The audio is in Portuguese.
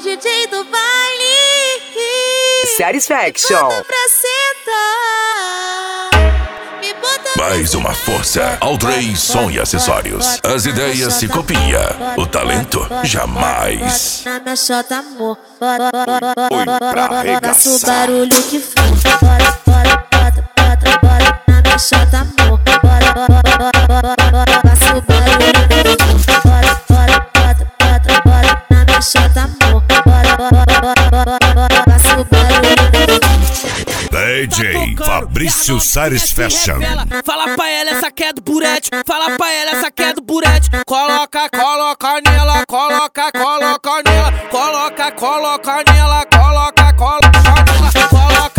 DJ do baile. Satisfaction. Bota pra sentar. Me bota pra Mais uma força. Aldrey Som e Acessórios. As ideias se copia, o talento jamais. Na minha chota, amor. Oi pra Faça o arregaçar. barulho que faz. Bora, bora, bota, bota, bora. Na minha chota, amor. Bora, faça o barulho que faz. Bora, bora, bota, bota, bora. Na minha chota, amor. Bora, faça o barulho que faz. DJ Fabrício Satisfaction. Fala pra ela, essa que é do burete. Fala pra ela, essa que é do burete. Coloca, coloca nela, coloca, coloca nela. Coloca, coloca nela, coloca, coloca nela. Coloca,